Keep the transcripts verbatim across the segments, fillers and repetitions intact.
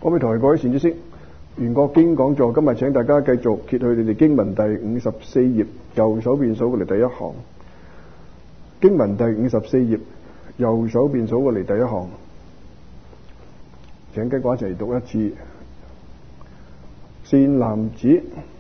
各位台各位善知識，袁國經講座今日請大家繼續揭去你哋經文第五十四頁，右手邊數過嚟第一行。經文第五十四頁，右手邊數過嚟第一行，請跟我一齊讀一次。善男子，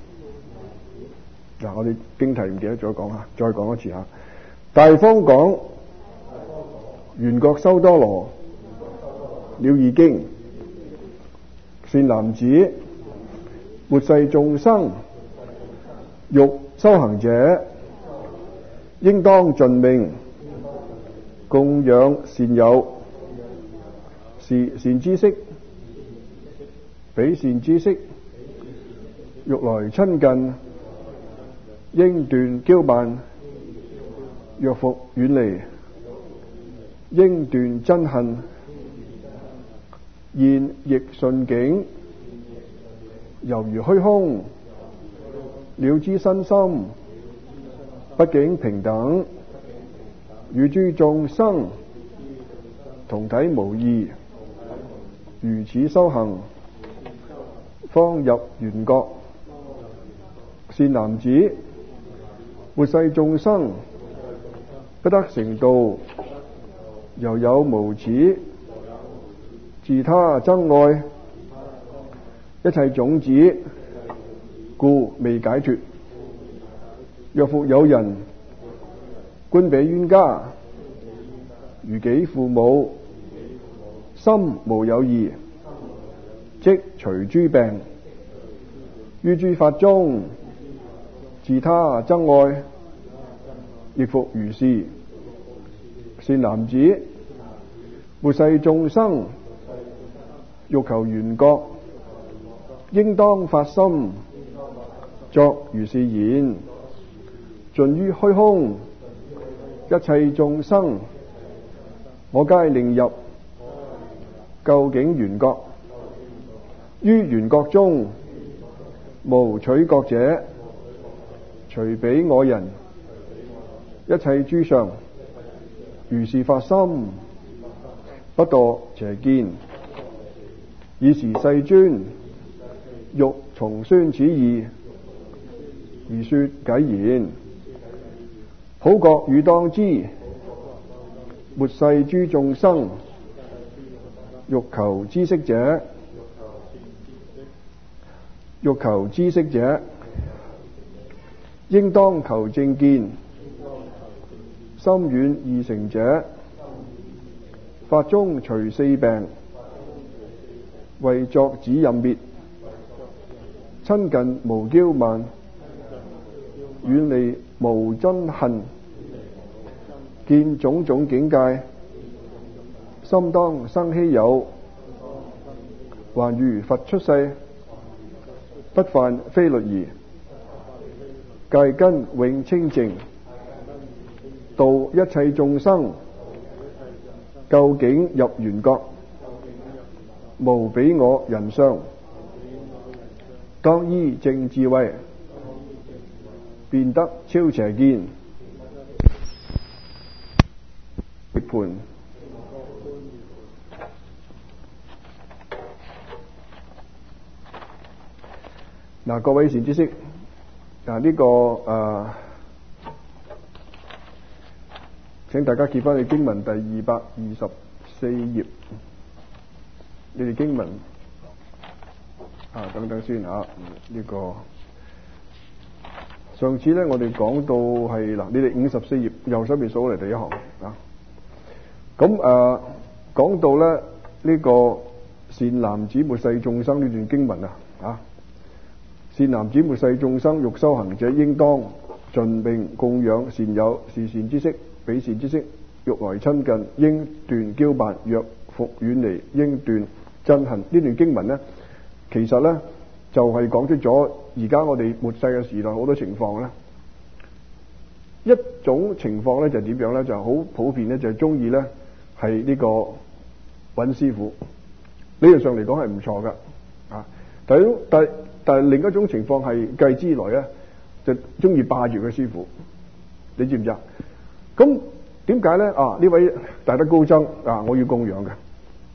嗱，我哋經題唔記得咗講下，再講一次吓。大方講，緣覺修多羅了義經。善男子，末世眾生欲修行者，應當盡命供養善友，是善知識，彼善知識欲來親近，應斷驕慢，若復遠離，應斷憎恨。現亦順境，猶如虛空，了知身心，畢竟平等，與諸眾生同體無異。如此修行，方入緣覺。善男子，末世眾生不得成道，猶有無始自他憎愛，一切種子，故未解脫。若復有人觀彼冤家，如己父母，心無有異，即除諸病。於諸法中，自他憎愛，亦復如是。善男子，末世眾生欲求緣覺，應當發心作如是言：盡於虛空，一切眾生，我皆令入究竟緣覺。於緣覺中，無取覺者，除彼我人，一切諸相，如是發心，不墮邪見。爾時世尊欲重宣此義，而說偈言：普覺汝當知，末世諸眾生，欲求知識者，欲求知識者，應當求正見。心遠易成者，法中除四病，為作止任滅。親近無驕慢，遠離無憎恨。見種種境界，心當生希有。還如佛出世，不犯非律儀，戒根永清淨，度一切眾生，究竟入緣覺。無彼我人相，當依正智慧，便得超邪見。涅槃。嗱，各位善知識，嗱、這、呢個誒、呃，請大家揭翻去經文第二百二十四頁。你哋經文啊，等等先嚇。呢、這個上次咧，我哋講到係嗱，你哋五十四頁右手邊數過嚟第一行啊。咁誒講到咧呢、這個善男子末世眾生呢段經文啊，啊善男子末世眾生欲修行者，應當盡命供養善友，是善知識，彼善知識欲來親近，應斷驕慢，若復遠離，應斷憎恨。呢段經文呢，其實呢，就係、是、講出咗而家我哋末世嘅時代好多情況呢。一種情況呢，就點、是、樣呢？就好、是、普遍呢，就係中意呢，係呢個揾師傅，理論上嚟講係唔錯噶啊！但係但但係另一種情況係繼之來呢，就中意霸住個師傅，你知唔知啊？咁點解呢？啊，呢位大德高僧啊，我要供養嘅。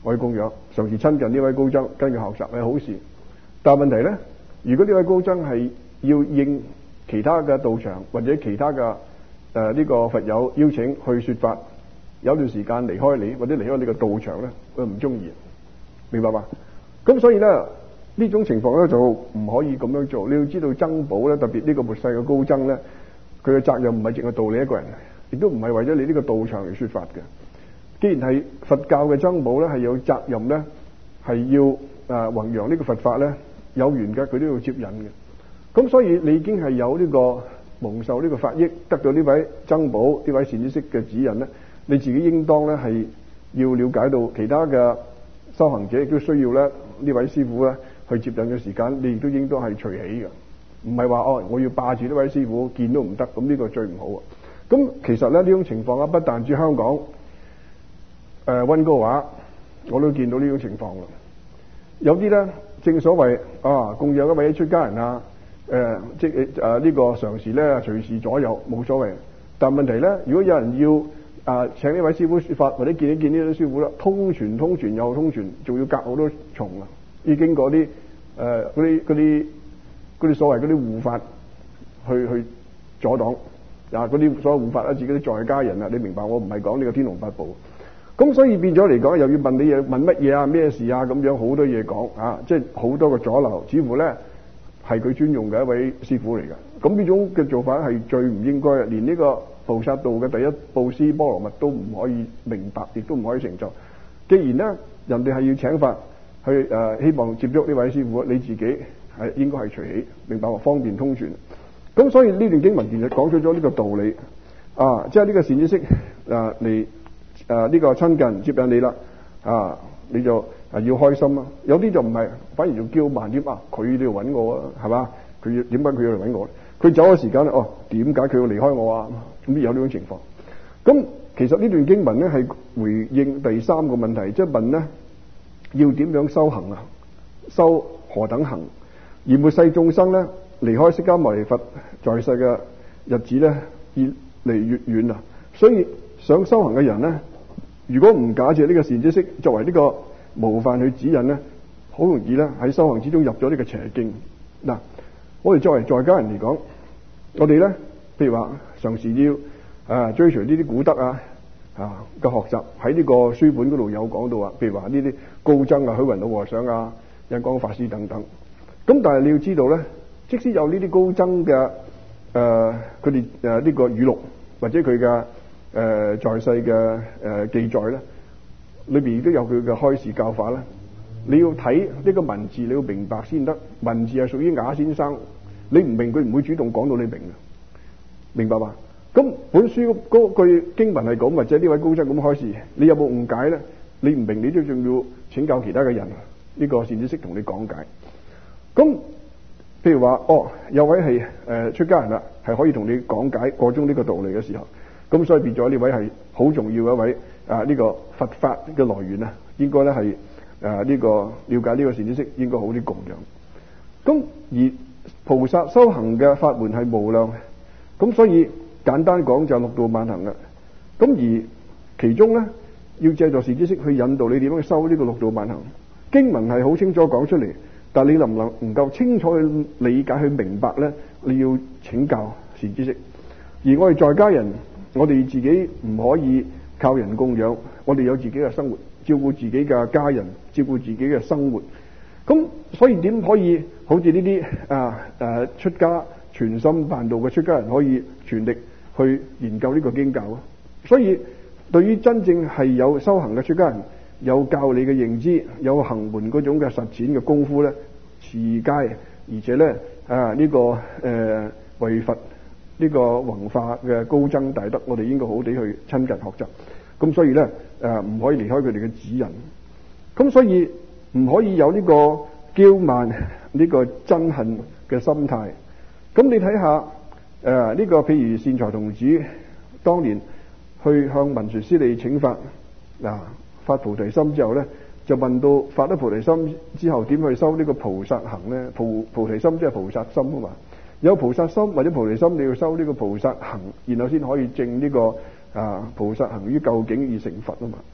我去供養，嘗試親近呢位高僧，跟佢學習係好事。但係問題咧，如果呢位高僧係要應其他嘅道場或者其他嘅誒呢個佛友邀請去說法，有段時間離開你或者離開你個道場咧，佢唔中意，明白嘛？咁所以咧呢種情況咧就唔可以咁樣做。你要知道僧寶咧，特別呢個末世嘅高僧咧，佢嘅責任唔係淨係度你一個人，亦都唔係為咗你呢個道場嚟說法嘅。既然係佛教嘅僧寶咧，係有責任咧，係要誒、呃、弘揚呢個佛法咧，有緣嘅佢都要接引嘅。咁所以你已經係有呢個蒙受呢個法益，得到呢位僧寶呢位善知識嘅指引咧，你自己應當咧係要了解到其他嘅修行者亦都需要咧呢位師傅咧去接引嘅時間，你亦都應當係隨喜嘅，唔係話哦我要霸住呢位師傅見都唔得，咁呢個最唔好啊。咁其實咧呢種情況啊，不但止香港。誒溫哥華我都見到呢種情況啦。有啲咧，正所謂啊，供養一位出家人啊，誒、呃、即係誒呢個常時咧隨時左右冇所謂。但問題咧，如果有人要啊、呃、請呢位師傅説法，或者見一見呢啲師傅啦，通傳通傳又通傳，仲要隔好多重啊，要經過啲誒嗰啲嗰啲嗰啲所謂嗰啲護法去去阻擋啊，嗰啲所謂護法啦，自己啲在家人啊，你明白？我唔係講呢個天龍八部。咁所以變咗嚟講，又要問你嘢，問乜嘢啊？咩事啊？咁樣好多嘢講啊，即係好多個阻撓，似乎咧係佢專用嘅一位師傅嚟嘅。咁呢種嘅做法係最唔應該嘅，連呢個菩薩道嘅第一布施波羅蜜都唔可以明白，亦都唔可以成就。既然咧人哋係要請法去誒、呃，希望接觸呢位師傅，你自己係應該係隨喜，明白話方便通傳。咁所以呢段經文其實講出咗呢個道理啊，即係呢個善知識啊嚟。誒呢、呃這個親近接引你啦，啊你就啊要開心啊。有啲就唔係，反而就叫慢啲啊。佢都要揾我啊，係嘛？佢要點解佢要嚟揾我？佢走嘅時間咧，哦點解佢要離開我啊？咁有呢種情況。咁其實呢段經文咧係回應第三個問題，即係問咧要點樣修行啊？修何等行？而末世眾生咧離開釋迦牟尼佛在世嘅日子咧越嚟越遠啊，所以想修行嘅人咧，如果唔假借呢個善知識作為呢個模範去指引咧，好容易咧喺修行之中入咗呢個邪徑。嗱，我哋作為在家人嚟講，我哋咧譬如話嘗試要啊追隨呢啲古德啊啊嘅學習，喺呢個書本嗰度有講到啊，譬如話呢啲高僧啊、虛雲老和尚啊、印光法師等等。咁但係你要知道咧，即使有呢啲高僧嘅誒佢哋誒呢個語錄或者佢嘅誒、呃、在世嘅誒、呃、記載咧，裏邊亦都有佢嘅開示教法啦。你要睇呢個文字，你要明白先得。文字係屬於啞先生，你唔明佢唔會主動講到你明嘅，明白嘛？咁本書嗰句經文係咁，或者呢位高僧咁開示，你有冇誤解咧？你唔明，你都仲要請教其他嘅人，呢、這個善知識同你講解。咁譬如話，哦，有位係誒、呃、出家人啦，係可以同你講解個中呢個道理嘅時候。咁所以變咗呢位係好重要嘅一位啊！呢、這個佛法嘅來源啊，應該咧係啊呢、這個了解呢個善知識，應該好啲供養。咁而菩薩修行嘅法門係無量，咁所以簡單講就六度萬行啦。咁而其中咧要借助善知識去引導你點樣去修呢個六度萬行。經文係好清楚講出嚟，但係你能唔能唔夠清楚去理解去明白咧？你要請教善知識。而我哋在家人。我哋自己唔可以靠人供養，我哋有自己嘅生活，照顧自己嘅家人，照顧自己嘅生活。咁所以點可以好似呢啲啊誒出家全心辦道嘅出家人可以全力去研究呢個經教啊？所以對於真正係有修行嘅出家人，有教理嘅認知，有行門嗰種嘅實踐嘅功夫咧，持戒，而且咧啊呢、這個誒、呃、為佛。呢個弘化嘅高僧大德，我哋應該好好地去親近學習。咁所以咧，誒唔可以離開佢哋嘅指引。咁所以唔可以有呢個驕慢、呢個憎恨嘅心態。咁你睇下，誒呢個譬如善財童子當年去向文殊師利請法，嗱發菩提心之後咧，就問到發咗菩提心之後點去修呢個菩薩行咧？菩菩提心即係菩薩心啊嘛。有菩薩心或者菩提心，你要修呢個菩薩行，然後先可以證呢、這個啊菩薩行於究竟而成佛啊嘛。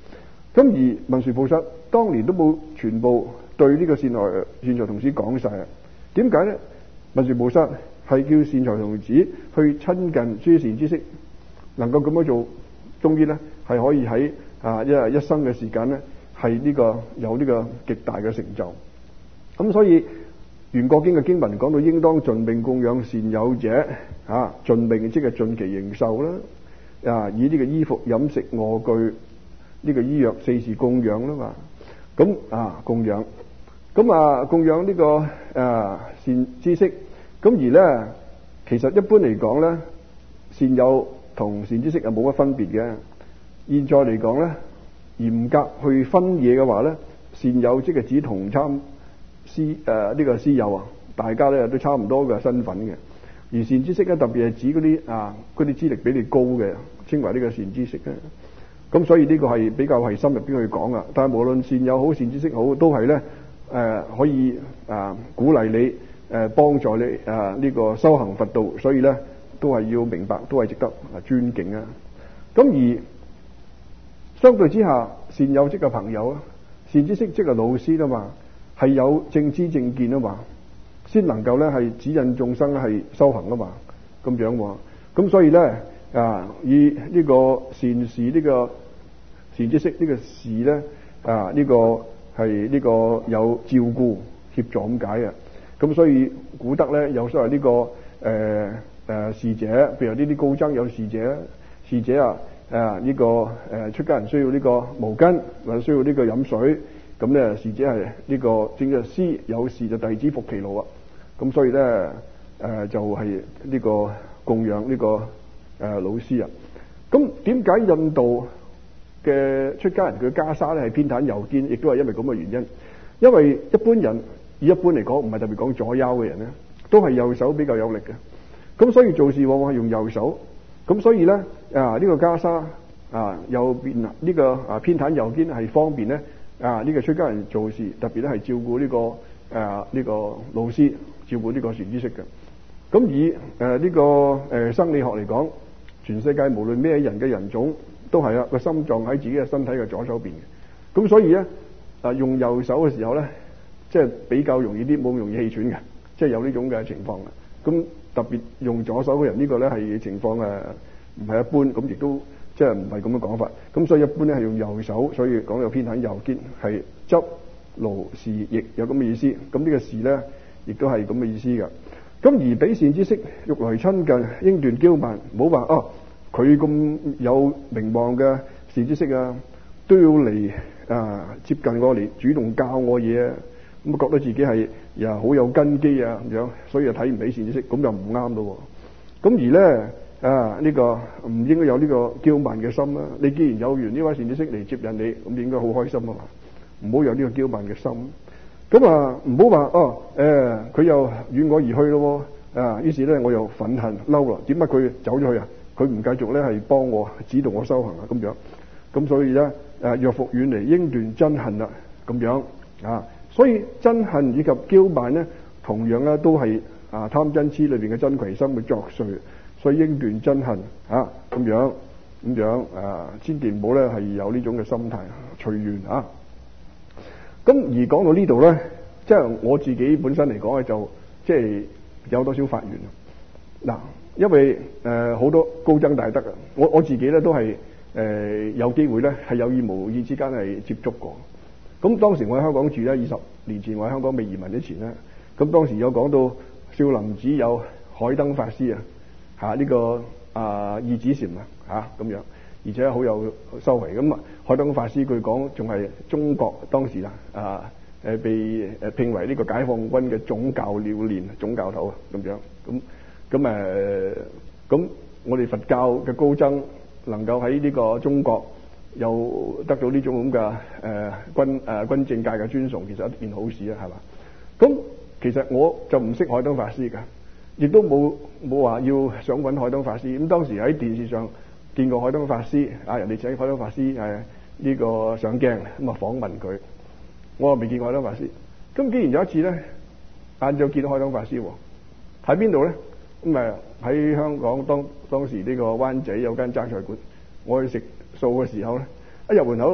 咁而文殊菩薩當年都冇全部對呢個善財善財童子講晒啊。點解咧？文殊菩薩係叫善財童子去親近諸善知識，能夠咁樣做，終於咧係可以喺啊一一生嘅時間咧係呢個有呢個極大嘅成就。咁所以圓覺經嘅經文講到，應當盡命供養善友者啊，盡命即係盡其形壽啦。啊，以呢個衣服、飲食、臥具呢個醫藥四事供養啦嘛。咁啊供養，咁啊供養呢個啊善知識。咁而咧，其實一般嚟講咧，善友同善知識係冇乜分別嘅。現在嚟講咧，嚴格去分嘢嘅話咧，善友即係指同參師誒呢個師友啊，大家咧都差唔多嘅身份嘅。而善知識咧，特別係指嗰啲啊嗰啲資歷比你高嘅，稱為呢個善知識嘅。咁所以呢個係比較係深入邊去講啊。但係無論善友好善知識好，都係咧誒可以啊鼓勵你誒幫助你啊呢個修行佛道，所以咧都係要明白，都係值得啊尊敬啊。咁而相對之下，善友即係朋友啊，善知識即係老師啊嘛，係有正知正見啊嘛，先能夠咧係指引眾生係修行啊嘛，咁樣喎。咁所以咧啊，以呢個善事呢個善知識呢個事咧啊呢個係呢個有照顧協助咁解啊。咁所以古德咧有所謂呢個誒誒侍者，譬如呢啲高僧有侍者，侍者啊誒呢個誒出家人需要呢個毛巾或者需要呢個飲水，咁咧侍者係呢個正嘅師，有事就弟子服其勞啊。咁所以咧誒就係呢個供養呢個誒老師啊。咁點解印度嘅出家人嘅袈裟咧係偏袒右肩，亦都係因為咁嘅原因。因為一般人以一般嚟講，唔係特別講左腰嘅人咧，都係右手比較有力嘅。咁所以做事往往係用右手。咁所以咧啊呢個袈裟啊右邊啊呢個啊偏袒右肩係方便咧啊呢個出家人做事，特別咧係照顧呢個啊呢個老師，照顧呢個善知識嘅。咁以誒呢個誒生理學嚟講，全世界無論咩人嘅人種都係啊個心臟喺自己嘅身體嘅左手邊嘅。咁所以咧啊用右手嘅時候咧，即係比較容易啲，冇咁容易氣喘嘅，即係有呢種嘅情況嘅。咁特別用左手嘅人，呢個咧係情況誒唔係一般，咁亦都即係唔係咁嘅講法。咁所以一般咧係用右手，所以講到偏袒右肩，係執勞侍役有咁嘅意思。咁呢個事咧亦都係咁嘅意思㗎。咁而俾善知識欲來親近，應斷驕慢，唔好話哦，佢咁有名望嘅善知識啊，都要嚟啊接近我嚟主動教我嘢啊，咁覺得自己係又好有根基啊咁樣，所以又睇唔起善知識，咁就唔啱咯。咁而咧啊呢個唔應該有呢個驕慢嘅心啦。你既然有緣呢位善知識嚟接引你，咁你應該好開心啊嘛，唔好有呢個驕慢嘅心。咁啊，唔好話哦，誒、呃，佢又遠我而去咯，啊，於是咧我又憤恨嬲啦。點解佢走咗去啊？佢唔繼續咧係幫我指導我修行啊，咁樣。咁所以咧，誒、啊，若復遠離，應斷憎恨啦，咁樣啊。所以憎恨以及驕慢咧，同樣咧都係啊貪嗔癡裏邊嘅瞋恚心嘅作祟。所以應斷憎恨啊，咁樣咁樣啊，千祈唔好咧係有呢種嘅心態，隨緣啊。咁而講到呢度咧，即係我自己本身嚟講咧，就即係有多少發願嗱，因為誒好多高僧大德啊，我我自己咧都係誒有機會咧係有意無意之間係接觸過。咁當時我喺香港住咧，二十年前我喺香港未移民之前咧，咁當時有講到少林寺有海燈法師啊，嚇呢個啊義子禪啊嚇咁樣。而且好有修為咁啊！海燈法師據講仲係中國當時啊啊誒被誒聘為呢個解放軍嘅總教練練總教頭啊咁樣咁咁誒咁我哋佛教嘅高僧能夠喺呢個中國又得到呢種咁嘅誒軍誒軍政界嘅尊崇，其實一件好事啊，係嘛？咁其實我就唔識海燈法師㗎，亦都冇冇話要想揾海燈法師。咁當時喺電視上見過海燈法師啊，人哋請海燈法師誒呢個上鏡咁啊訪問佢，我又未見過海燈法師。咁既然有一次咧，晏晝見到海燈法師喎，喺邊度咧？咁誒喺香港當當時呢個灣仔有間齋菜館，我去食素嘅時候咧，一入門口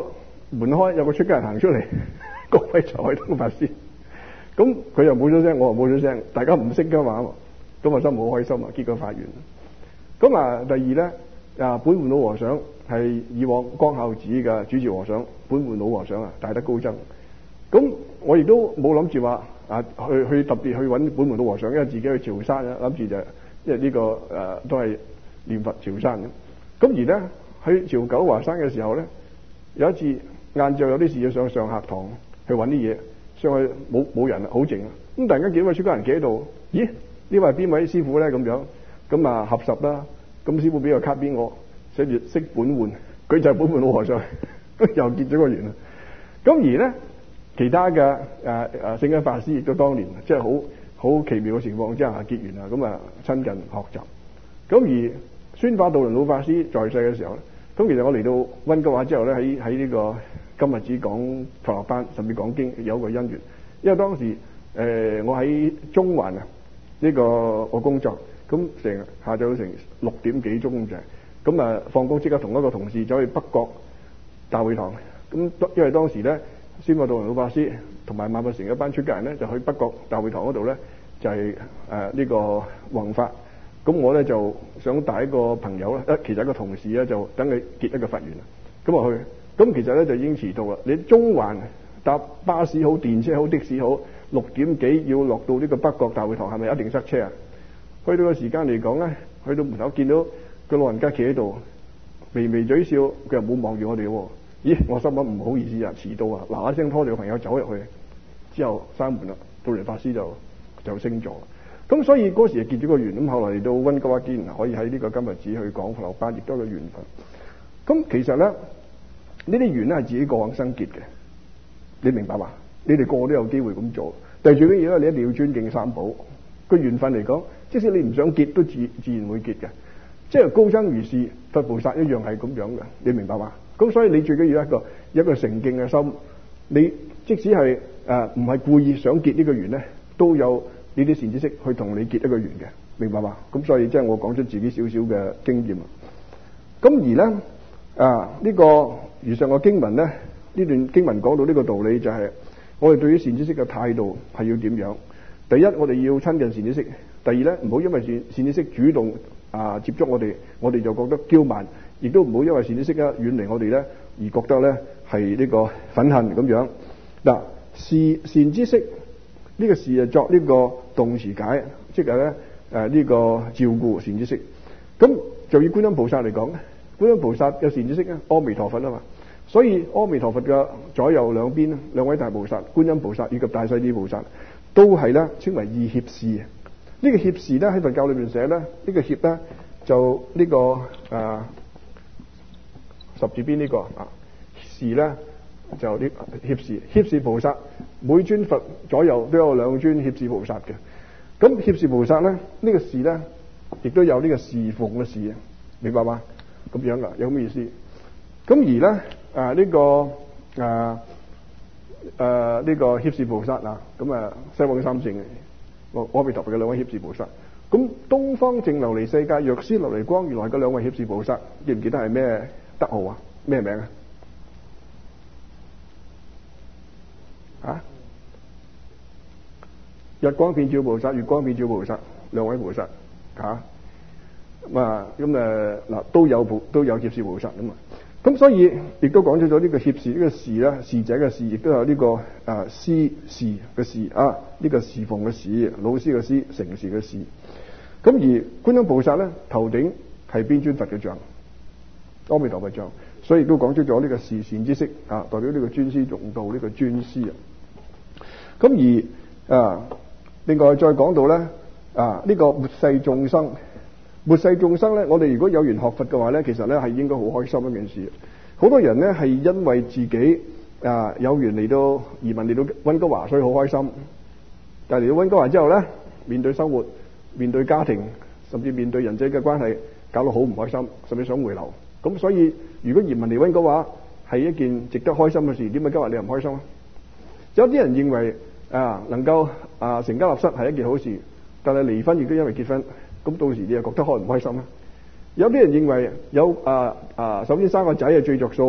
門開有個出家人行出嚟，各位就係東法師。咁佢又冇咗聲，我又冇咗聲，大家唔識噶嘛，咁我心好開心啊！結果發願。咁啊，第二咧啊，本門老和尚係以往光孝寺嘅主持和尚，本門老和尚啊，大德高僧。咁我亦都冇諗住話啊，去去特別去揾本門老和尚，因為自己去潮山啊，諗住就因為呢個誒、啊、都係念佛潮山嘅。咁而咧去潮九華山嘅時候咧，有一次晏晝有啲事要上上客堂去揾啲嘢，上去冇冇人啊，好靜啊。咁突然間幾位出家人企喺度，咦？呢位係邊位師傅咧？咁樣咁啊合十啦。咁師傅俾個卡俾我，寫住識本換，佢就係本門老和尚，又結咗個緣啦。咁而咧其他嘅誒誒聖恩法師亦都當年即係好好奇妙嘅情況之下結緣啊，咁啊親近學習。咁而宣化道輪老法師在世嘅時候咧，咁其實我嚟到温哥華之後咧，喺喺呢個今日只講佛學班，甚至講經有一個因緣，因為當時誒、呃、我喺中環啊呢、這個我工作。咁成下晝成六點幾鐘咁滯，咁啊放工即刻同一個同事走去北角大會堂。咁因為當時咧，宣化道輪老法師同埋萬佛成一班出家人咧，就去北角大會堂嗰度咧，就係誒呢個弘法。咁我咧就想帶一個朋友咧，其實一個同事咧，就等佢結一個佛緣。咁啊去，咁其實咧就已經遲到啦。你中環搭巴士好、電車好、的士好，六點幾要落到呢個北角大會堂，係咪一定塞車啊？去到個時間嚟講咧，去到門口見到個老人家企喺度，微微嘴笑，佢又冇望住我哋喎。咦！我心諗唔好意思啊，遲到啊，嗱嗱聲拖住個朋友走入去，之後閂門啦。道輪法師就就升咗。咁所以嗰時就結咗個緣。咁後來嚟到温哥華堅可以喺呢個今日寺去講佛學班，亦都係個緣分。咁其實咧，呢啲緣咧係自己過往生結嘅，你明白嘛？你哋個個都有機會咁做，但係最緊要咧，你一定要尊敬三寶。個緣分嚟講，即使你唔想結，都自自然會結嘅。即係高僧如是，佛菩薩一樣係咁樣嘅，你明白嘛？咁所以你最緊要一個一個誠敬嘅心。你即使係誒唔係故意想結呢個緣咧，都有呢啲善知識去同你結一個緣嘅，明白嘛？咁所以即係我講出自己少少嘅經驗。咁而咧啊呢、這個如上個經文咧，呢段經文講到呢個道理就係、是、我哋對於善知識嘅態度係要點樣？第一，我哋要親近善知識；第二咧，唔好因為善善知識主動啊接觸我哋，我哋就覺得驕慢；亦都唔好因為善知識咧遠離我哋咧，而覺得咧係呢個憤恨咁樣。嗱，是善知識呢、這個事係作呢個動詞解，即係咧誒呢個照顧善知識。咁就以觀音菩薩嚟講咧，觀音菩薩嘅善知識咧，阿彌陀佛啊嘛。所以阿彌陀佛嘅左右兩邊咧，兩位大菩薩，觀音菩薩以及大勢至菩薩，都係咧稱為二脅侍。呢、這個脅侍咧喺佛教裏邊寫咧，呢、這個脅咧就呢、這個誒、啊、十字邊呢、這個啊侍咧就呢脅侍。脅侍菩薩每尊佛左右都有兩尊脅侍菩薩嘅。咁脅侍菩薩咧呢、這個侍咧亦都有呢個侍奉嘅侍，明白嗎？咁樣噶，有咩意思？咁而咧誒呢、啊這個誒。啊誒、呃，呢、這個脅侍菩薩啊，咁啊西方三聖，阿彌陀佛嘅兩位脅侍菩薩。咁東方淨琉璃世界藥師琉璃光如來嘅兩位脅侍菩薩，記唔記得係咩德號啊？咩名啊？啊？日光遍照菩薩、月光遍照菩薩兩位菩薩，吓咁啊咁誒嗱都有菩都有脅侍菩薩啊嘛。咁所以亦都講出咗呢個脅侍呢個侍啦，侍者嘅侍，亦都有呢、這個啊師侍嘅侍啊，呢、這個侍奉嘅侍，老師嘅師，承事嘅事。咁而觀音菩薩咧，頭頂係邊尊佛嘅像？阿彌陀佛像，所以亦都講出咗呢個侍善知識啊，代表呢個尊師重道呢、這個尊師啊。咁而啊，另外再講到咧啊，呢、這個末世眾生。末世眾生咧，我哋如果有緣學佛嘅話咧，其實咧係應該好開心一件事。好多人咧係因為自己啊有緣嚟到移民嚟到溫哥華，所以好開心。但係嚟到溫哥華之後咧，面對生活、面對家庭，甚至面對人際嘅關係，搞到好唔開心，甚至想回流。咁所以，如果移民嚟溫哥華係一件值得開心嘅事，點解今日你又唔開心啊？有啲人認為啊，能夠啊成家立室係一件好事，但係離婚亦都因為結婚。咁到時你又覺得開唔開心咧？有啲人認為有啊啊，首先生個仔係最着數，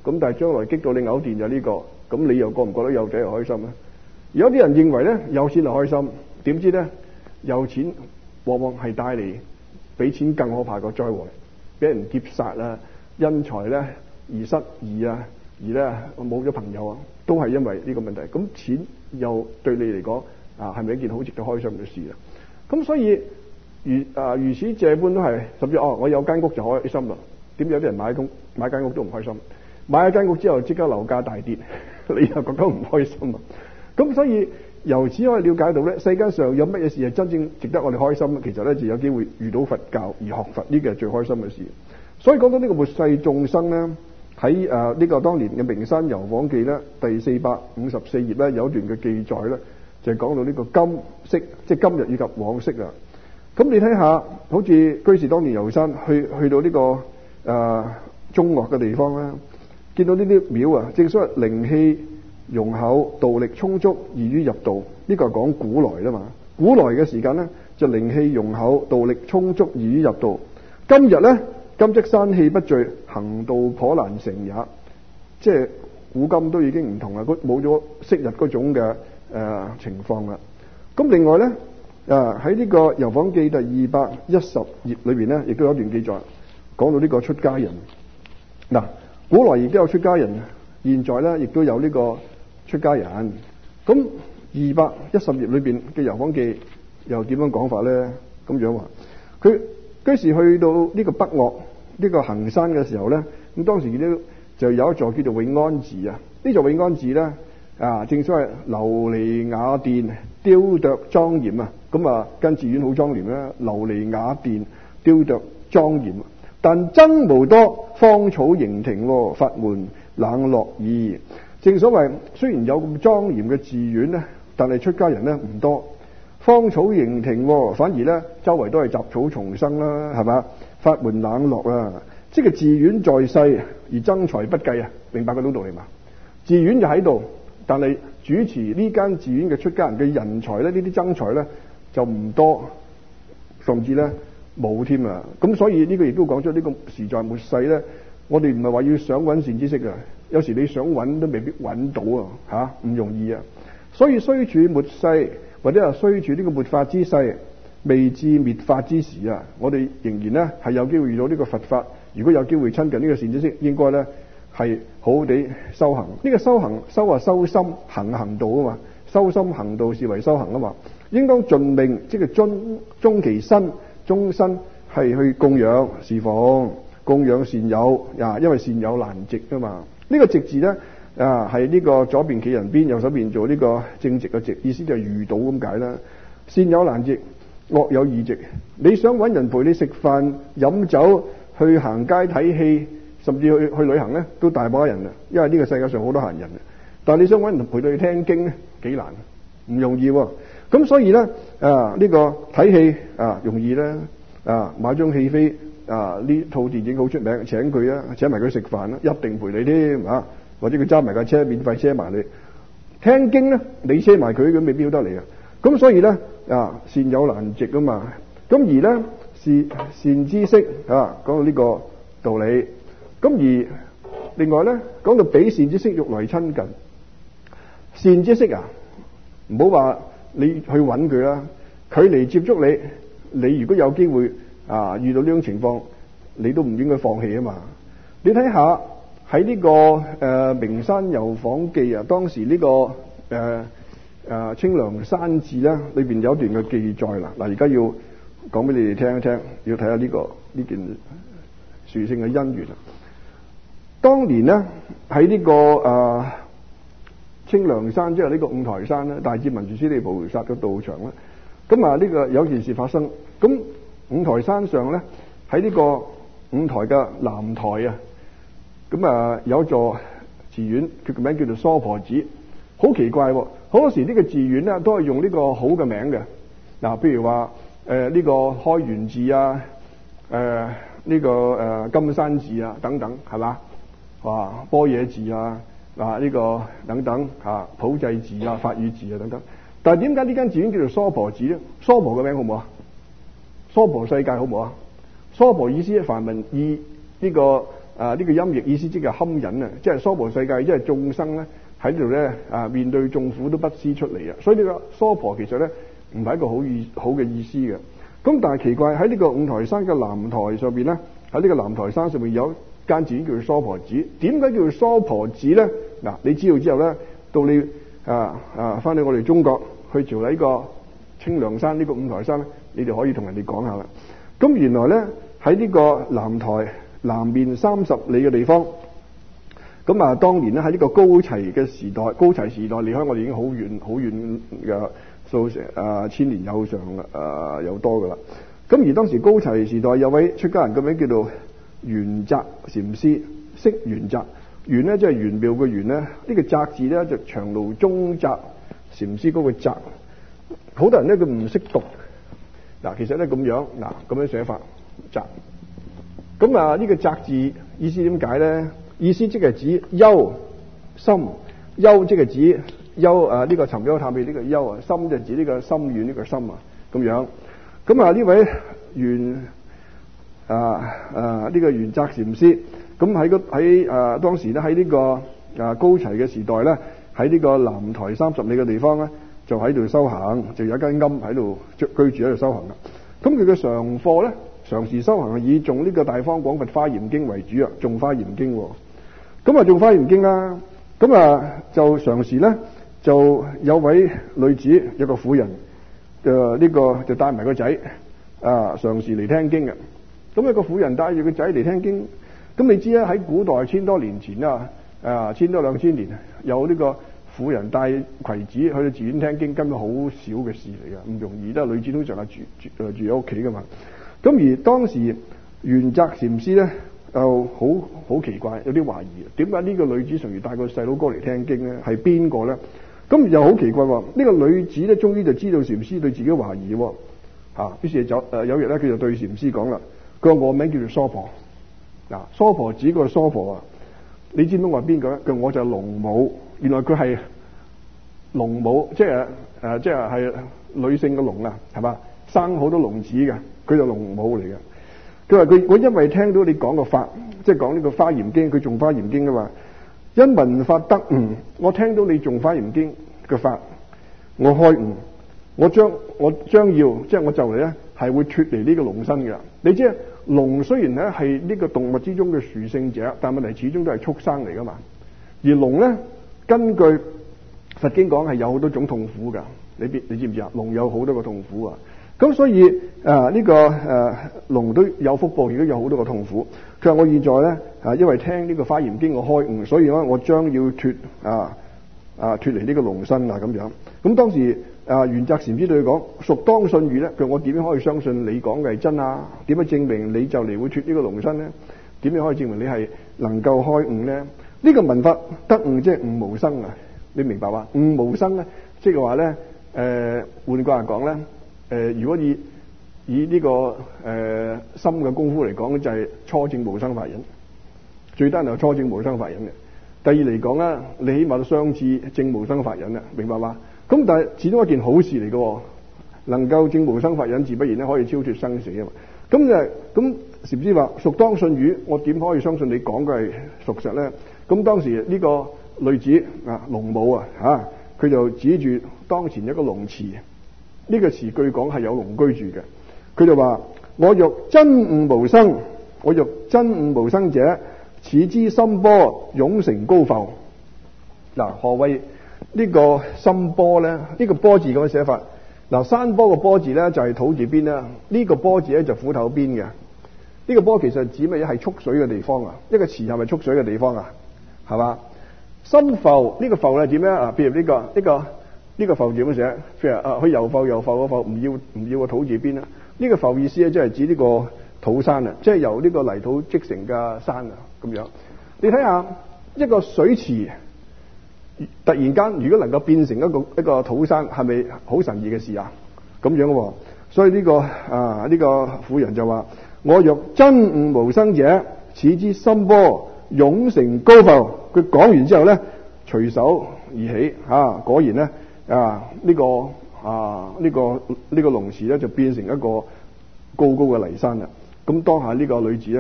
咁但係將來激到你嘔電就呢個，咁你又覺唔覺得有仔又開心咧？有啲人認為咧有錢就開心，點知咧有錢往往係帶嚟比錢更可怕個災禍，俾人劫殺啊，因財咧而失義啊，而咧冇咗朋友啊，都係因為呢個問題。咁錢又對你嚟講啊，係咪一件好值得開心嘅事啊？咁所以如啊如此這般都係，甚至哦我有間屋就開心啦。點有啲人買公買間屋都唔開心，買一間屋之後即刻樓價大跌，你又覺得唔開心啊？咁所以由此可以了解到咧，世間上有乜嘢事係真正值得我哋開心？其實咧就有機會遇到佛教而學佛，呢個係最開心嘅事。所以講到呢個末世眾生咧，喺誒呢個當年嘅《名山遊訪記》咧第四百五十四頁咧有一段嘅記載咧，就係講到呢個今昔，即係今日以及往昔啊。咁你睇下，好似居士當年遊山去去到呢、這個誒、呃、中岳嘅地方啦，見到呢啲廟啊，正所謂靈氣容厚，道力充足，易於入道。呢、這個係講古來啦嘛，古來嘅時間咧就靈氣容厚，道力充足，易於入道。今日咧，今則山氣不聚，行道頗難成也。即係古今都已經唔同啦，冇咗昔日嗰種嘅誒、呃、情況啦。咁另外咧。啊！喺呢個《遊訪記》第二百一十頁裏邊咧，亦都有一段記載，講到呢個出家人。嗱、啊，古來亦都有出家人，現在咧亦都有呢個出家人。咁二百一十頁裏邊嘅《遊訪記》又點樣講法咧？咁樣話，佢嗰時去到呢個北岳呢、呢個行山嘅時候咧，咁當時見到就有一座叫做永安寺啊。呢座永安寺咧啊，正所謂琉璃瓦殿，雕琢莊嚴啊。咁啊，跟寺院好莊嚴啦，琉璃瓦殿雕琢莊嚴，但僧無多，芳草盈庭，佛門冷落矣。正所謂，雖然有咁莊嚴嘅寺院咧，但係出家人咧唔多，芳草盈庭，反而咧周圍都係雜草叢生啦，係嘛？佛門冷落啊，即係寺院在世而僧財不繼啊，明白嗰種道理嘛？寺院就喺度，但係主持呢間寺院嘅出家人嘅人才咧，呢啲僧財咧。就唔多，甚至咧冇添啊！咁所以呢個亦都講出呢個時在末世咧，我哋唔係話要想揾善知識啊，有時你想揾都未必揾到啊，吓唔容易啊！所以雖處末世，或者係雖處呢個末法之世，未至滅法之時啊，我哋仍然咧係有機會遇到呢個佛法。如果有機會親近呢個善知識，應該咧係好好地修行。呢、這個修行修啊修心行行道啊嘛，修心行道是為修行啊嘛。應當盡命，即係終終其身，終身係去供養侍奉、供養善友啊！因為善友難值啊嘛。呢、這個直字咧啊，係呢個左邊企人邊，右手邊做呢個正直嘅直，意思就係遇到咁解啦。善友難值，惡友易值。你想揾人陪你食飯、飲酒、去行街睇戲，甚至去去旅行咧，都大把人啊！因為呢個世界上好多閒人啊。但係你想揾人陪你去聽經咧，幾難，唔容易喎。咁所以咧啊，呢、這個睇戲啊容易咧啊，買張戲飛啊，呢套電影好出名，請佢啊，請埋佢食飯啦，一定陪你添啊，或者佢揸埋架車免費車埋你。聽經咧，你車埋佢，佢未必得嚟啊。咁所以咧啊，善友難值啊嘛。咁而咧是善知識啊，講到呢個道理。咁而另外咧，講到比善知識欲來親近，善知識啊，唔好話。你去揾佢啦，距離接觸你，你如果有機會啊遇到呢種情況，你都唔應該放棄啊嘛。你睇下喺呢個誒《名山遊訪記》啊，當時呢個誒誒清涼山寺咧，裏邊有一段嘅記載啦。嗱，而家要講俾你哋聽一聽，要睇下呢個呢件殊勝嘅因緣啊。當年咧喺呢個誒。清涼山即係呢個五台山咧，大智文殊師利菩薩嘅道場啦。咁啊，呢個有件事發生。咁五台山上咧，喺呢個五台嘅南台啊，咁啊有一座寺院，佢個名叫做娑婆寺。好奇怪喎！好多時呢個寺院咧都係用呢個好嘅名嘅。嗱，譬如話誒呢個開元寺啊，誒、呃、呢、這個誒、呃、金山寺啊等等，係嘛？哇，般若寺啊。嗱，呢個等等嚇，普濟寺啊、法語寺啊等等，但係點解呢間寺院叫做娑婆寺咧？娑婆嘅名好唔好啊？娑婆世界好唔好啊？娑婆意思梵文意呢個啊呢、這個音譯意思即係堪忍啊，即係娑婆世界，即係眾生咧喺度咧啊面對眾苦都不思出嚟啊，所以呢個娑婆其實咧唔係一個好意好嘅意思嘅。咁但係奇怪喺呢個五台山嘅南台上邊咧，喺呢個南台山上面有一間寺院叫做娑婆寺。點解叫做娑婆寺咧？嗱，你知道之後咧，到你啊啊翻到我哋中國去朝禮呢個清涼山呢、這個五台山咧，你哋可以同人哋講下啦。咁原來咧喺呢個南台南面三十里嘅地方，咁啊當年咧喺呢個高齊嘅時代，高齊時代離開我哋已經好遠好遠嘅。數成啊千年有上啊有多噶啦，咁而當時高齊時代有位出家人嘅名叫做玄奘禪師，釋玄奘，玄咧即係玄妙嘅玄咧，呢、這個匝字咧就長路中匝禪師嗰個匝，好多人咧佢唔識讀，嗱其實咧咁樣嗱咁樣寫法匝，咁啊呢個匝字意思點解咧？意思即係指憂心，憂即係指。憂啊！呢、這個尋憂探秘呢個憂啊，心就指呢個心願呢個心啊，咁樣。咁啊呢位玄啊啊呢、這個玄奘禪師，咁喺個喺啊當時咧喺呢個啊高齊嘅時代咧，喺呢個南台三十里嘅地方咧，就喺度修行，就有一間庵喺度居住喺度修行啦。咁佢嘅常課咧，常時修行係以誦呢個大方廣佛華嚴經為主啊，誦華嚴經。咁啊誦華嚴經啦，咁啊就常時咧。就有位女子，有個婦人，誒、這、呢個就帶埋個仔啊，常時嚟聽經嘅。咁有個婦人帶住個仔嚟聽經，咁你知咧喺古代千多年前啊，啊千多兩千年有呢個婦人帶攜子去到寺院聽經，根本好少嘅事嚟嘅，唔容易。都係女子通常係住住住喺屋企噶嘛。咁而當時玄奘禪師咧，就好好奇怪，有啲懷疑，點解呢個女子常時帶個細佬哥嚟聽經咧？係邊個咧？咁又好奇怪喎！呢、這個女子咧，終於就知道禪師對自己懷疑喎，嚇、啊。於是就誒有日咧，佢就對禪師講啦：佢話我名叫做娑婆，嗱，娑婆指個娑婆啊！你知唔知我係邊個咧？佢我就係龍母，原來佢係龍母，即係誒、呃，即係係女性嘅龍啊，係嘛？生好多龍子嘅，佢就龍母嚟嘅。佢話佢我因為聽到你講個法，即係講呢個華嚴經，佢誦華嚴經啊嘛。因聞法得悟，我聽到你誦華嚴經嘅法，我開悟，我將我將要即係我就嚟咧係會脫離呢個龍身嘅。你知啊，龍雖然咧係呢個動物之中嘅殊勝者，但問題始終都係畜生嚟噶嘛。而龍咧，根據佛經講係有好多種痛苦噶，你知你知唔知啊？龍有好多個痛苦啊！咁所以誒呢、呃這個誒龍、呃、都有福報，亦都有好多個痛苦。佢話我現在咧啊，因為聽呢個華嚴經我開悟，所以咧我將要脫啊啊脫離呢個龍身啊咁樣。咁當時啊玄奘禪師對佢講：孰當信汝咧？佢話我點樣可以相信你講嘅係真啊？點樣證明你就嚟會脫呢個龍身咧？點樣可以證明你係能夠開悟咧？呢、這個聞法得悟即係悟無生啊！你明白嘛？悟無生咧，即係話咧誒換句話講咧。誒、呃，如果以以呢、這個誒、呃、深嘅功夫嚟講，就係、是、初證無生法忍，最低係初證無生法忍嘅。第二嚟講咧，你起碼都雙至證無生法忍啦，明白嘛？咁但係始終一件好事嚟嘅，能夠證無生法忍，自不然咧可以超脫生死啊嘛。咁就咁禪師話：孰當信汝？我點可以相信你講嘅係屬實咧？咁當時呢個女子啊，龍母啊，吓、啊、佢就指住當前一個龍池。呢個詞據講係有龍居住嘅，佢就話：我若真悟無生，我若真悟無生者，此之心波湧成高浮。嗱，何謂呢個心波咧？呢、這個波字咁嘅寫法。嗱，山坡個波字咧就係土字邊啦，呢、這個波字咧就斧頭邊嘅。呢、這個波其實指乜嘢？係蓄水嘅地方啊！一個池係咪蓄水嘅地方啊？係嘛？心浮呢、這個浮係點樣啊？譬如呢、這個呢個。這個呢個浮字點樣寫？譬如啊，佢遊浮遊浮個浮，唔要唔要個土字邊啦。呢個浮意思咧，即係指呢個土山啊，即係由呢個泥土積成嘅山啊，咁樣。你睇下一個水池，突然間如果能夠變成一個一個土山，係咪好神異嘅事啊？咁樣嘅，所以呢個啊呢個婦人就話：我若真悟無生者，此之心波湧成高浮。佢講完之後咧，隨手而起，啊，果然咧。啊！呢、這個啊呢、這個呢、這個龍池咧就變成一個高高嘅泥山啦。咁當下呢個女子咧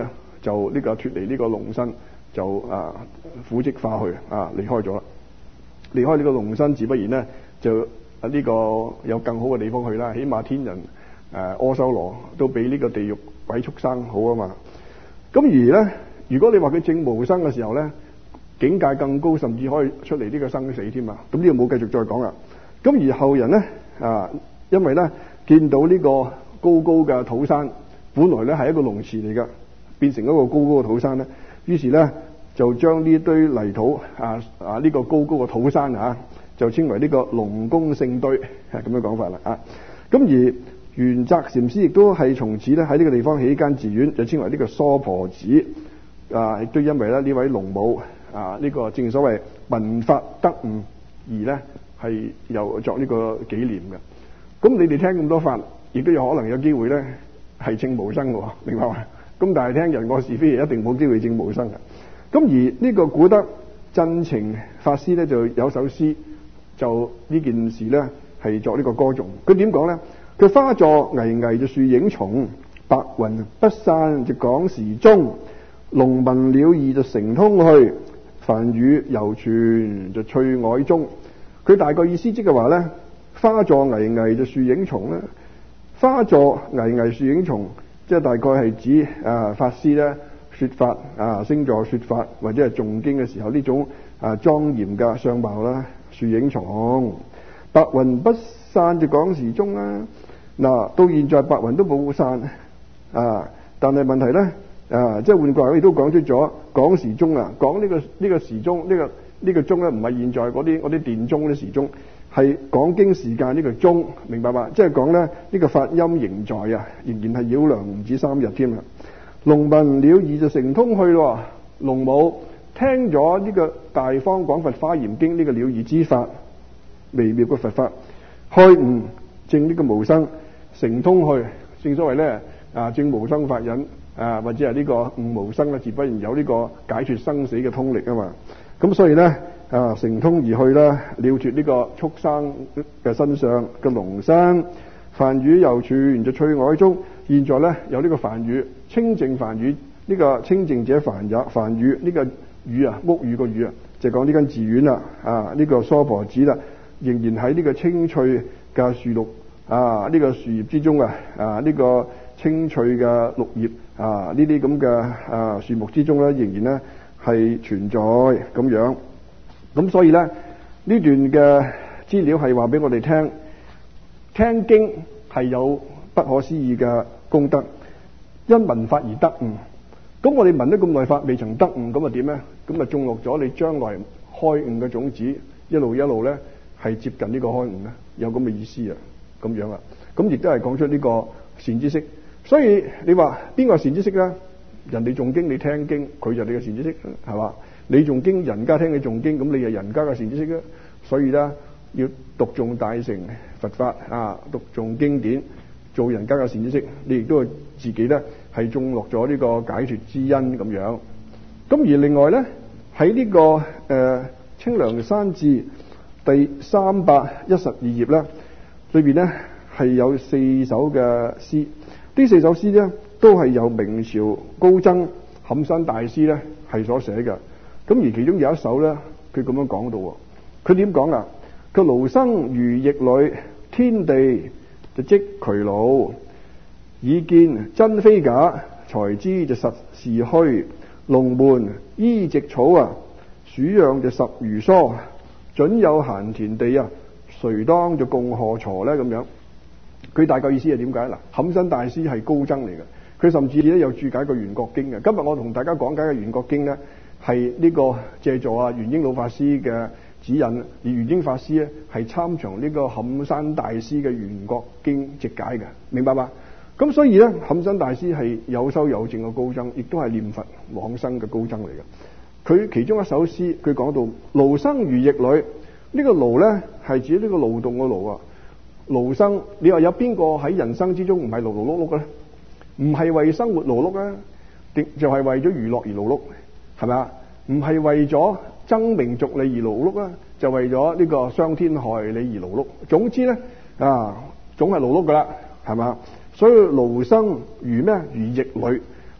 就呢個脫離呢個龍身，就啊苦即化去啊離開咗啦。離開呢個龍身，自不然咧就啊呢個有更好嘅地方去啦。起碼天人誒阿修羅都比呢個地獄鬼畜生好啊嘛。咁而咧，如果你話佢證無生嘅時候咧，境界更高，甚至可以出嚟呢個生死添啊。咁呢度冇繼續再講啦。咁而後人咧啊，因為咧見到呢個高高嘅土山，本來咧係一個龍池嚟噶，變成一個高高嘅土山咧，於是咧就將呢堆泥土啊啊呢個高高嘅土山啊，就稱為呢個龍宮聖堆，係咁樣講法啦啊。咁而玄奘禪師亦都係從此咧喺呢個地方起間寺院，就稱為呢個娑婆寺啊。亦都因為咧呢位龍母啊，呢個正所謂聞法得悟而咧係又作呢個紀念嘅。咁你哋聽咁多法，亦都有可能有機會咧係證無生嘅，明白嘛？咁但係聽人我是非，一定冇機會證無生嘅。咁而呢個古德真情法師咧就有首詩，就呢件事咧係作呢個歌頌。佢點講咧？佢花座巍巍就樹影重，白雲不散就講時中。龍聞鳥兒就成通去，梵語猶傳就趣藹中。佢大概意思即係話咧，花座巍巍就樹影重咧。花座巍巍樹影重，即係大概係指啊法師咧說法啊星座說法或者係誦經嘅時候呢種啊莊嚴嘅相貌啦。樹影重，白雲不散就講時中啦。嗱，到現在白雲都冇散啊，但係問題咧啊，即係換句話，亦都講出咗講時鐘啊，講呢個呢個時鐘呢個呢個鐘咧，唔係現在嗰啲嗰啲電鐘啲時鐘，係講經時間呢個鐘，明白嘛？即係講咧呢個法音仍在啊，仍然係繞梁唔止三日添啊。龍聞鳥兒就成通去咯，龍母聽咗呢個大方廣佛華嚴經呢個了義之法，微妙嘅佛法，開悟證呢個無生。成通去，正所謂咧啊，證無生法忍啊，或者係呢個悟無生咧，自不然有呢個解脫生死嘅通力啊嘛。咁所以咧啊，成通而去啦，了脫呢個畜生嘅身上嘅龍身。梵語猶傳就趣藹中。現在咧有呢個梵語，清淨梵語，呢、這個清淨者梵也。梵語呢個語啊，屋宇個語啊，就講呢間寺院啦啊，呢、這個娑婆寺啦，仍然喺呢個青翠嘅樹綠。啊！呢、這個樹葉之中啊，啊呢、這個青翠嘅綠葉啊，呢啲咁嘅啊樹木之中咧，仍然咧係存在咁樣。咁所以咧呢段嘅資料係話俾我哋聽，聽經係有不可思議嘅功德，因聞法而得悟。咁我哋聞咗咁耐法，未曾得悟，咁啊點咧？咁啊種落咗你將來開悟嘅種子，一路一路咧係接近呢個開悟咧，有咁嘅意思啊！咁樣啊，咁亦都係講出呢個善知識。所以你話邊個善知識咧？人哋誦經，你聽經，佢就你嘅善知識，係嘛？你誦經，人家聽你誦經，咁你係人家嘅善知識啦。所以咧，要讀誦大乘佛法啊，讀誦經典，做人家嘅善知識，你亦都係自己咧係種落咗呢個解脫之因咁樣。咁而另外咧喺呢、這個誒、呃、清涼山寺第三百一十二頁咧。裏邊咧係有四首嘅詩，呢四首詩咧都係由明朝高僧坎山大師咧係所寫嘅。咁而其中有一首咧，佢咁樣講到，佢點講啊？佢盧生如逆旅，天地就即劬勞，已見真非假，才知就實是虛。龍門依植草啊，鼠樣就十餘疏，準有閒田地啊。誰當就共賀鋤咧？咁樣，佢大概意思係點解？嗱，坎山大師係高僧嚟嘅，佢甚至咧有注解過圓覺經嘅。今日我同大家講解嘅圓覺經咧，係呢個借助啊圓英老法師嘅指引，而圓英法師咧係參詳呢個坎山大師嘅圓覺經直解嘅，明白嘛？咁所以咧，坎山大師係有修有證嘅高僧，亦都係念佛往生嘅高僧嚟嘅。佢其中一首詩，佢講到勞生如逆旅。呢個勞咧係指呢個勞動嘅勞啊，勞生，你話有邊個喺人生之中唔係勞勞碌碌嘅咧？唔係為生活勞碌啊，定就係為咗娛樂而勞碌，係咪啊？唔係為咗爭名逐利而勞碌啊，就為咗呢個傷天害理而勞碌。總之咧啊，總係勞碌噶啦，係嘛？所以勞生如咩？如逆旅，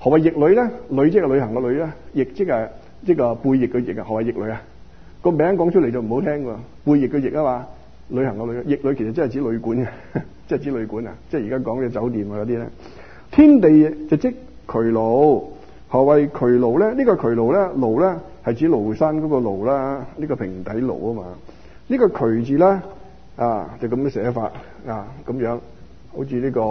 何謂逆旅咧？旅即係旅行嘅旅啦，逆即係即係背逆嘅逆啊。何謂逆旅啊？個名講出嚟就唔好聽喎，背逆嘅逆啊嘛。旅行嘅旅，逆旅其實真係指旅館嘅，即係指旅館啊，即係而家講嘅酒店啊嗰啲咧。天地就即渠盧，何謂渠盧咧？呢個渠盧咧，盧咧係指廬山嗰個廬啦，呢個平底盧啊嘛。呢個渠字咧啊，就咁樣寫法啊，咁樣好似呢個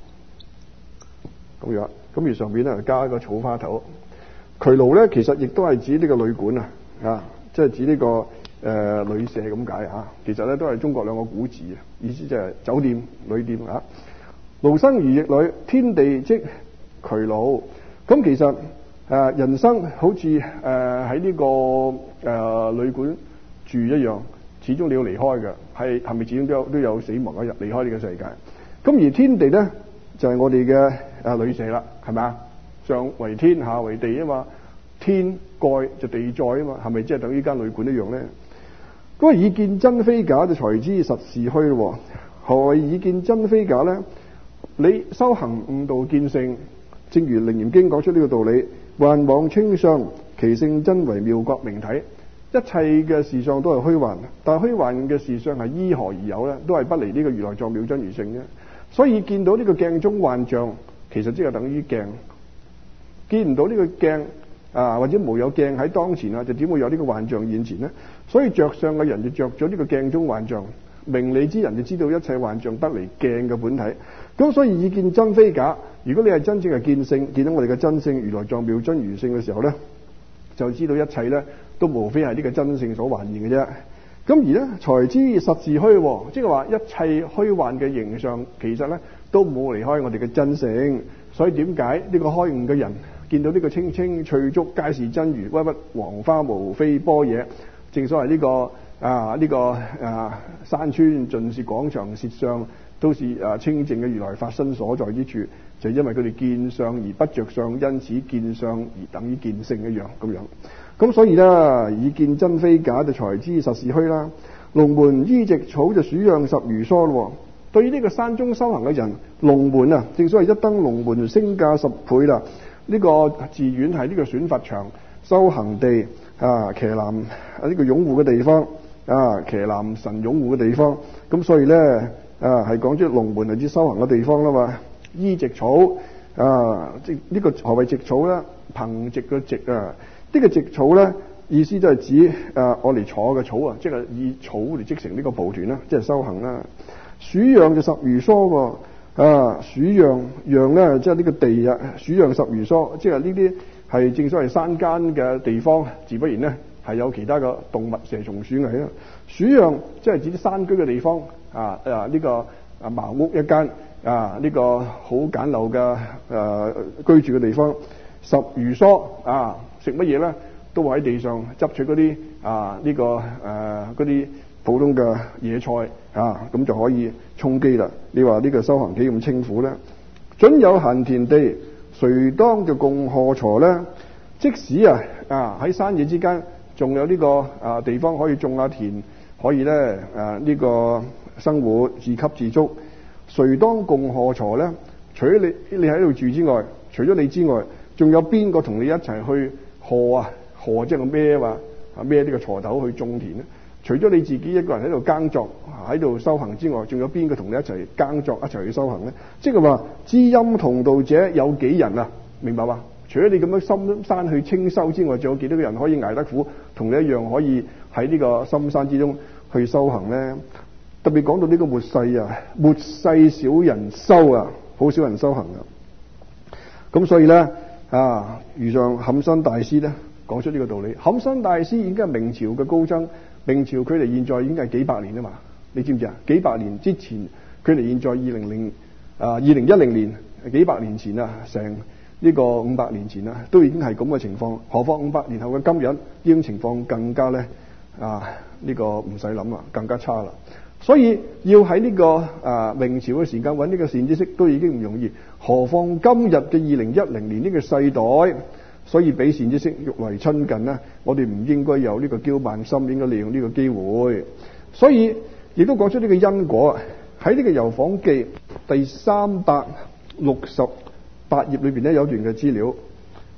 咁樣，咁而上邊咧加一個草花頭。渠盧咧其實亦都係指呢個旅館啊，啊，即係指呢個誒旅社咁解啊。其實咧都係中國兩個古字啊，意思就係酒店、旅店啊。盧生如逆旅，天地即渠盧。咁其實誒、呃、人生好似誒喺呢個誒、呃、旅館住一樣，始終你要離開嘅，係係咪始終都有都有死亡一日離開呢個世界？咁而天地咧就係、是、我哋嘅誒旅社啦，係咪啊？上為天，下為地啊嘛，天蓋就地載啊嘛，係咪即係等於間旅館一樣咧？咁啊以見真非假就才知實是虛咯。何謂以見真非假咧？你修行悟道見性，正如《楞嚴經》講出呢個道理，幻妄稱相，其性真為妙覺明體。一切嘅事相都係虛幻，但係虛幻嘅事相係依何而有咧？都係不離呢個如來藏妙真如性啫。所以見到呢個鏡中幻象，其實即係等於鏡。見唔到呢個鏡啊，或者無有鏡喺當前啊，就點會有呢個幻象現前呢？所以着相嘅人就着咗呢個鏡中幻象，明理之人就知道一切幻象得嚟鏡嘅本體。咁所以以見真非假。如果你係真正係見性，見到我哋嘅真性如來藏妙真如性嘅時候咧，就知道一切咧都無非係呢個真性所還現嘅啫。咁而咧才知實是虛，即係話一切虛幻嘅形象，其實咧都冇離開我哋嘅真性。所以點解呢個開悟嘅人見到呢個青青翠竹皆是真如，鬱鬱黃花無非般若？正所謂呢、這個啊呢、這個啊山川盡是廣場舌相，都是啊清淨嘅如來法身所在之處，就因為佢哋見相而不着相，因此見相而等於見性一樣咁樣。咁所以呢，以見真非假就才知實是虛啦。龍門依直草就鼠樣十如梭咯。對於呢個山中修行嘅人，龍門啊，正所謂一登龍門升價十倍啦。呢、這個寺院係呢個選佛場、修行地啊，伽藍啊呢個擁護嘅地方啊，伽藍神擁護嘅地方。咁所以呢，啊係講出龍門係指修行嘅地方啦嘛。依直草啊，即呢、這個何謂直草咧？憑直嘅直啊，呢、這個直草咧意思就係指啊我嚟坐嘅草啊，即係以草嚟織成呢個蒲團啦，即係修行啦。鼠樣就十如梭喎，啊鼠樣樣咧即係呢個地啊，鼠樣十如梭，即係呢啲係正所謂山間嘅地方，自不然咧係有其他嘅動物蛇蟲鼠蟻啦。鼠樣即係指啲山居嘅地方啊啊呢、這個啊茅屋一間啊呢、這個好簡陋嘅誒、啊、居住嘅地方。十如梭啊食乜嘢咧？都會喺地上執取嗰啲啊呢、這個誒嗰啲普通嘅野菜啊，咁就可以充飢啦。你話呢個修行幾咁清苦咧？準有閒田地，誰當就共賀鋤咧？即使啊啊喺山野之間，仲有呢、這個啊地方可以種下田，可以咧啊呢、這個生活自給自足，誰當共賀鋤咧？除咗你你喺度住之外，除咗你之外，仲有邊個同你一齊去賀啊？賀即係個孭嘛？啊孭呢個鋤頭去種田咧？除咗你自己一個人喺度耕作喺度修行之外，仲有邊個同你一齊耕作一齊去修行咧？即係話知音同道者有幾人啊？明白嘛？除咗你咁樣深山去清修之外，仲有幾多個人可以捱得苦，同你一樣可以喺呢個深山之中去修行咧？特別講到呢個末世啊，末世少人修啊，好少人修行啊。咁所以咧啊，遇上坎身大師咧，講出呢個道理。坎身大師已經係明朝嘅高僧。明朝距離現在已經係幾百年啊嘛，你知唔知啊？幾百年之前，距離現在二零零啊二零一零年，幾百年前啊，成呢個五百年前啊，都已經係咁嘅情況。何況五百年後嘅今日，呢種情況更加咧啊呢、這個唔使諗啦，更加差啦。所以要喺呢、這個啊明朝嘅時間揾呢個善知識都已經唔容易，何況今日嘅二零一零年呢個世代。所以俾善知識欲為親近呢，我哋唔應該有呢個驕慢心，應該利用呢個機會。所以亦都講出呢個因果喺呢個遊訪記第三百六十八頁裏邊咧有一段嘅資料。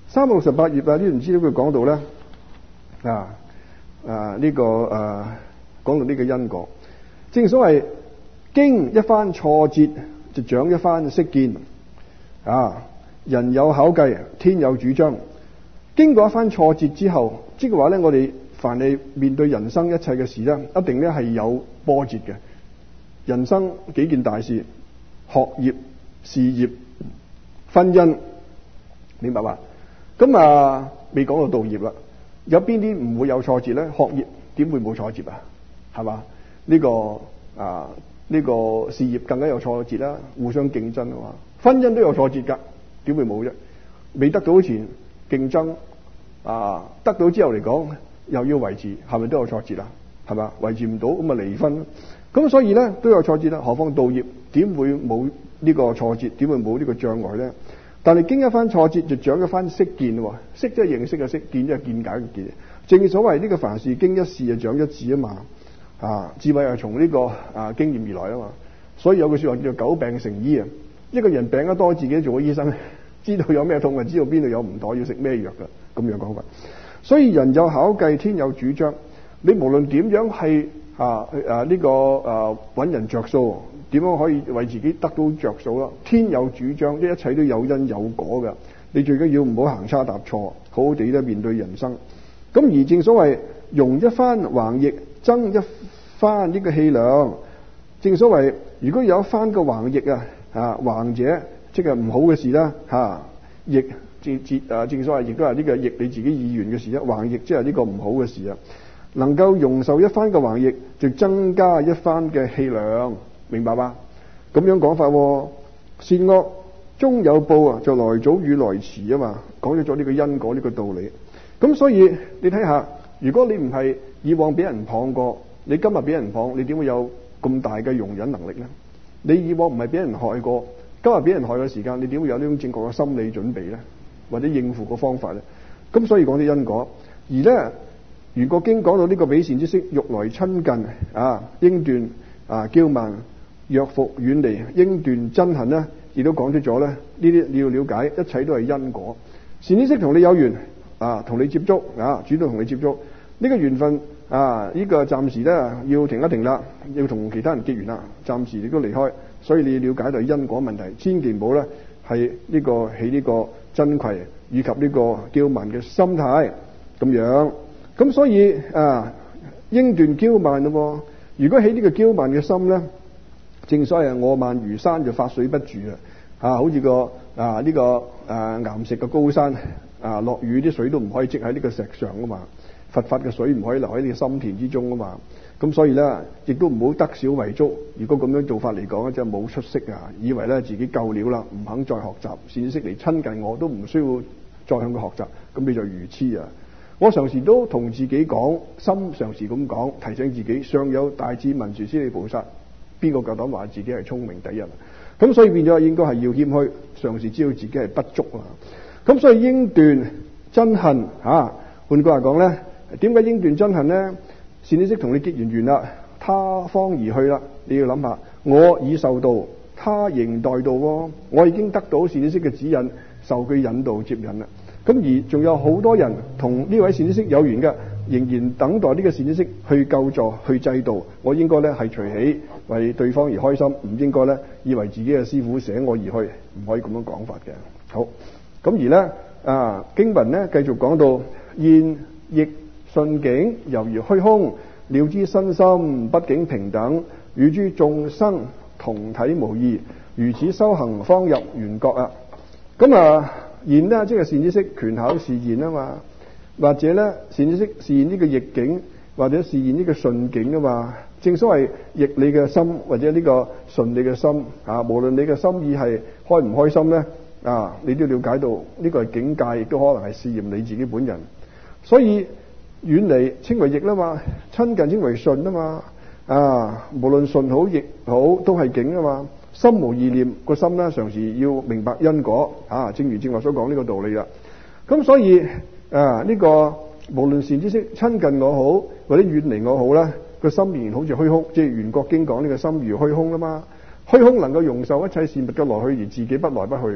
三百六十八頁啊，呢段資料佢講到咧啊啊呢、這個誒、啊、講到呢個因果，正所謂經一番挫折就長一番識見啊，人有巧計，天有主張。經過一番挫折之後，即係話咧，我哋凡係面對人生一切嘅事咧，一定咧係有波折嘅。人生幾件大事，學業、事業、婚姻，明白嘛？咁啊，未講到道業啦。有邊啲唔會有挫折咧？學業點會冇挫折啊？係嘛？呢、這個啊呢、這個事業更加有挫折啦，互相競爭啊嘛。婚姻都有挫折噶，點會冇啫？未得到前競爭。啊，得到之後嚟講又要維持，係咪都有挫折啊？係嘛，維持唔到咁啊離婚。咁所以咧都有挫折啦。何況道業點會冇呢個挫折？點會冇呢個障礙咧？但係經一番挫折就長一番識見喎。識即係認識嘅識，見即係見解嘅見。正所謂呢個凡事經一事就長一智啊嘛。啊，智慧係從呢個啊經驗而來啊嘛。所以有句說話叫做久病成醫啊。一個人病得多，自己做個醫生，知道有咩痛，就知道邊度有唔妥，要食咩藥噶。咁樣講法，所以人有巧計，天有主張。你無論點樣係啊啊呢、這個啊揾人着數，點樣可以為自己得到着數啦？天有主張，一切都有因有果嘅。你最緊要唔好行差踏錯，好好地咧面對人生。咁而正所謂容一番橫逆，增一番呢個氣量。正所謂如果有一番個橫逆啊啊橫者，即係唔好嘅事啦嚇逆。正正啊，正所謂亦都係呢個逆你自己意願嘅事啊，橫逆即係呢個唔好嘅事啊。能夠容受一番嘅橫逆，就增加一番嘅氣量，明白嗎？咁樣講法，善惡終有報啊，就來早與來遲啊嘛。講咗咗呢個因果呢個道理。咁所以你睇下，如果你唔係以往俾人謗過，你今日俾人謗，你點會有咁大嘅容忍能力呢？你以往唔係俾人害過，今日俾人害嘅時間，你點會有呢種正確嘅心理準備呢？或者應付個方法咧，咁所以講啲因果。而咧，如果經講到呢個美善知識，欲來親近啊，應斷啊驕慢，若復遠離，應斷憎恨咧，亦都講出咗咧。呢啲你要了解，一切都係因果。善知識同你有緣啊，同你接觸啊，主動同你接觸，呢、這個緣分啊，呢、這個暫時咧要停一停啦，要同其他人結緣啦，暫時亦都離開。所以你要了解到因果問題，千祈唔好咧係呢個起呢個真愧以及呢個驕慢嘅心態咁樣，咁所以啊，應斷驕慢咯。如果起呢個驕慢嘅心咧，正所謂我慢如山就發水不住啊！啊，好似個啊呢、這個啊岩石嘅高山啊，落雨啲水都唔可以積喺呢個石上啊嘛，佛法嘅水唔可以留喺你嘅心田之中啊嘛。咁所以咧，亦都唔好得少為足。如果咁樣做法嚟講咧，真係冇出息啊！以為咧自己夠料啦，唔肯再學習善知識嚟親近我，都唔需要再向佢學習，咁你就愚痴啊！我常時都同自己講，心常時咁講，提醒自己：上有大智文殊師利菩薩，邊個夠膽話自己係聰明第一？咁所以變咗應該係要謙虛，常時知道自己係不足啊！咁所以應斷憎恨嚇。換句話講咧，點解應斷憎恨咧？善知識同你結完緣啦，他方而去啦。你要諗下，我已受道，他仍待道喎。我已經得到善知識嘅指引，受佢引導接引啦。咁而仲有好多人同呢位善知識有緣嘅，仍然等待呢個善知識去救助、去制度。我應該咧係隨喜為對方而開心，唔應該咧以為自己嘅師父捨我而去，唔可以咁樣講法嘅。好，咁而咧啊經文咧繼續講到現亦順境猶如虛空，了知身心畢竟平等，與諸眾生同體無異，如此修行方入圓覺啊！咁啊現呢即係善知識權巧示現啊嘛，或者咧善知識示現呢個逆境，或者示現呢個順境啊嘛。正所謂逆你嘅心或者呢個順你嘅心啊，無論你嘅心意係開唔開心咧啊，你都了解到呢個係境界，亦都可能係試驗你自己本人。所以遠離稱為逆啦嘛，親近稱為順啊嘛。啊，無論順好逆好都係境啊嘛。心無意念，個心咧常時要明白因果啊，正如正話所講呢個道理啦。咁所以啊呢、這個無論善知識親近我好或者遠離我好啦，個心仍然好似虛空，即係圓覺經講呢個心如虛空啦嘛。虛空能夠容受一切事物嘅來去，而自己不來不去嘅。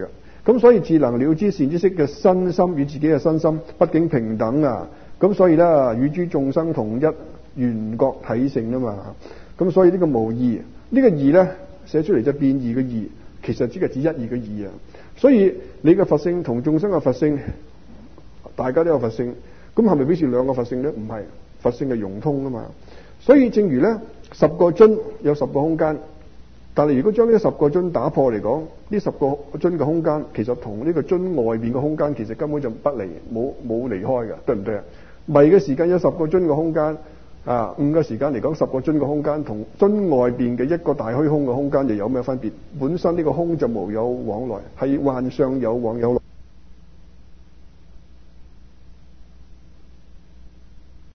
咁所以自能了知善知識嘅身心與自己嘅身心畢竟平等啊。咁所以咧，與諸眾生同一緣覺體性啊嘛。咁所以呢個無二，呢、這個二咧寫出嚟就變異嘅二，其實只係指一二嘅二啊。所以你嘅佛性同眾生嘅佛性，大家都有佛性，咁係咪表示兩個佛性咧？唔係，佛性係融通啊嘛。所以正如咧，十個樽有十個空間，但係如果將呢十個樽打破嚟講，呢十個樽嘅空間其實同呢個樽外邊嘅空間其實根本就不離，冇冇離開嘅，對唔對啊？迷嘅時間有十個樽嘅空間，啊，悟嘅時間嚟講，十個樽嘅空間同樽外邊嘅一個大虛空嘅空間又有咩分別？本身呢個空就無有往來，係幻相有往有來。